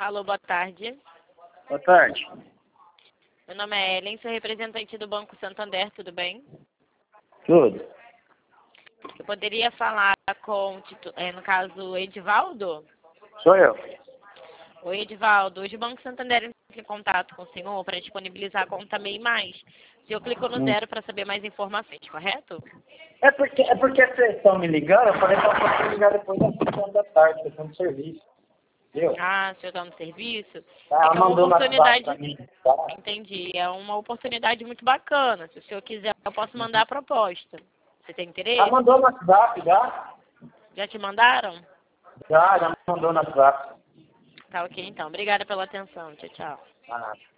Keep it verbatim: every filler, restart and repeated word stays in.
Alô, boa tarde. Boa tarde. Meu nome é Ellen, sou representante do Banco Santander, tudo bem? Tudo. Eu poderia falar com, é, no caso, o Edivaldo? Sou eu. Oi, Edivaldo. Hoje o Banco Santander entrou em contato com o senhor para disponibilizar a conta MEI Mais. O senhor clicou no Hum. zero para saber mais informações, correto? É porque, é porque vocês estão me ligando, eu falei para você ligar depois das cinco da tarde, que eu estou no serviço. Viu? Ah, o senhor está no serviço? Tá, É uma mandou no WhatsApp oportunidade... pra mim. Tá? Entendi. É uma oportunidade muito bacana. Se o senhor quiser, eu posso mandar a proposta. Você tem interesse? Ah, mandou no WhatsApp, já? Já te mandaram? Já, já mandou no WhatsApp. Tá ok, então. Obrigada pela atenção. Tchau, tchau. Ah.